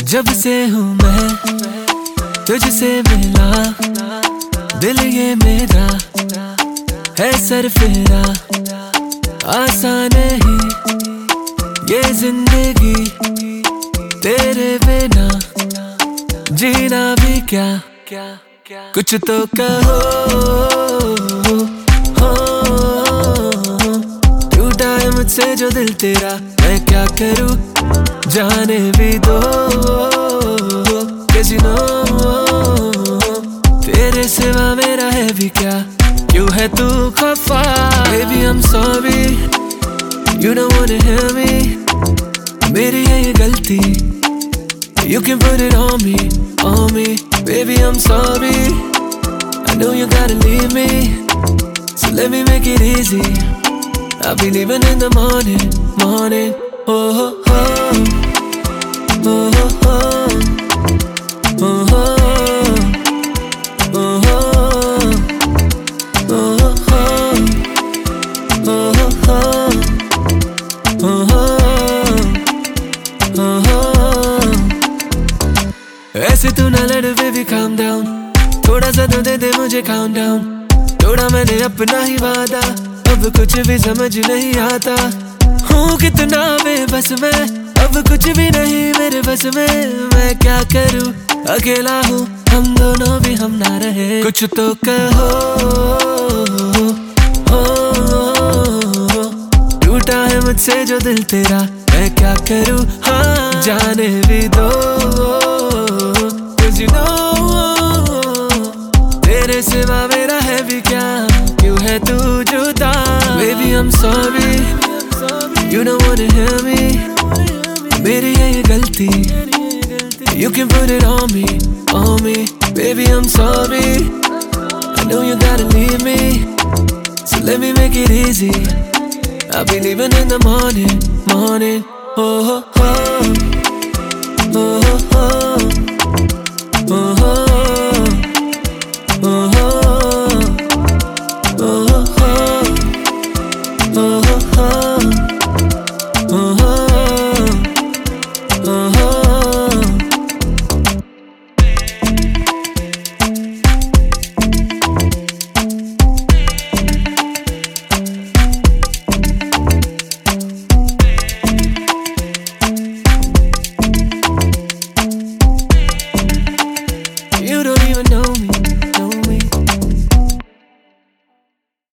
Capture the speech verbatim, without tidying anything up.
जब से हूँ मैं तुझसे मिला, दिल ये मेरा है सरफेरा। आसान नहीं ये जिंदगी तेरे बिना, जीना भी क्या कुछ तो कहो। टूटा है मुझसे जो दिल तेरा, मैं क्या करूँ जाने भी दो। Cause you know तेरे सिवा मेरा है भी क्या, क्यों है तू खफा। Baby I'm sorry, you don't wanna hear me, मेरी है ये गलती, you can put it on me, on me. Baby I'm sorry, I know you gotta leave me, so let me make it easy. I'll be leaving in the morning, morning. Oh, oh, oh. Oh, oh, oh. Oh, oh, oh. Oh, oh, oh. Oh, ऐसे तू ना लड़ baby calm down, थोड़ा सा तो दे दे मुझे count down। थोड़ा मैंने अपना ही वादा, अब कुछ भी समझ नहीं आता। हूँ कितना बेबस मैं, अब कुछ भी नहीं मेरे बस में। मैं क्या करूँ अकेला हूँ, हम दोनों भी हम ना रहे। कुछ तो कहो, टूटा है मुझसे जो दिल तेरा, मैं क्या करूँ हाँ जाने भी दो। Cause you know तेरे सिवा मेरा है भी क्या, क्यों है तू जुदा। Baby I'm sorry, you don't wanna hear me, मेरी है ये गलती, you can put it on me, on me. Baby I'm sorry, I know you gotta leave me, so let me make it easy. I'll be leaving in the morning, morning. Oh, oh, oh. Oh, oh, oh.